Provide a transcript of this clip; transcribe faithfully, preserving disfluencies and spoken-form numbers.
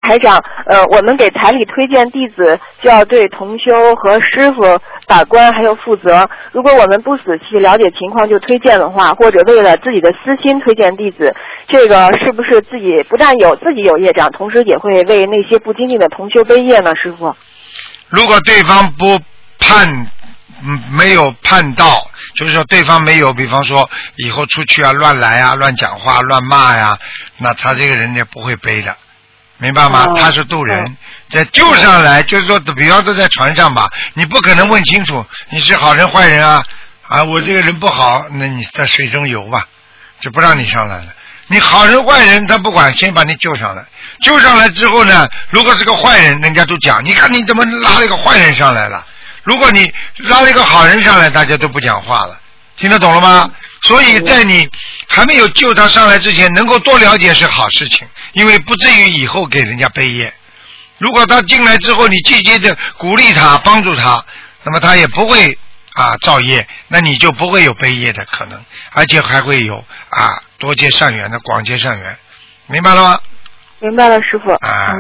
台长，呃，我们给台里推荐弟子，就要对同修和师傅把关还有负责。如果我们不仔细了解情况就推荐的话，或者为了自己的私心推荐弟子，这个是不是自己不但有自己有业障，同时也会为那些不精进的同修背业呢？师傅， 如果对方不判，嗯，没有判到，就是说对方没有，比方说以后出去啊乱来啊、乱讲话、乱骂呀，那他这个人也不会背的，明白吗？ 哦、 他是渡人，在救上来，就是说，比方说在船上吧，你不可能问清楚你是好人坏人啊啊，我这个人不好，那你在水中游吧，就不让你上来了。你好人坏人他不管，先把你救上来，救上来之后呢，如果是个坏人，人家都讲，你看你怎么拉了一个坏人上来了。如果你拉了一个好人上来，大家都不讲话了，听得懂了吗？所以在你还没有救他上来之前，能够多了解是好事情，因为不至于以后给人家背业。如果他进来之后，你积极的鼓励他、帮助他，那么他也不会啊造业，那你就不会有背业的可能，而且还会有啊多结善缘的广结善缘，明白了吗？ 明白了，师傅。 啊。